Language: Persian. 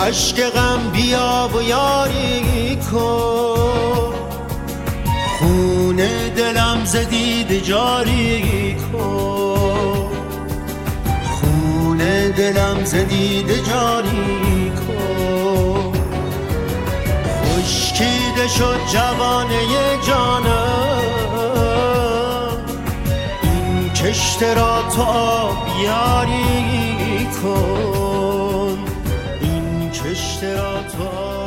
عشق غم بیا و یاری کن، خون دلم ز دیده جاری کن، خون دلم ز دیده جاری کن. خشکیده شد جوانه جانم، این کشته را تو آبیاری کن، این کشته را تو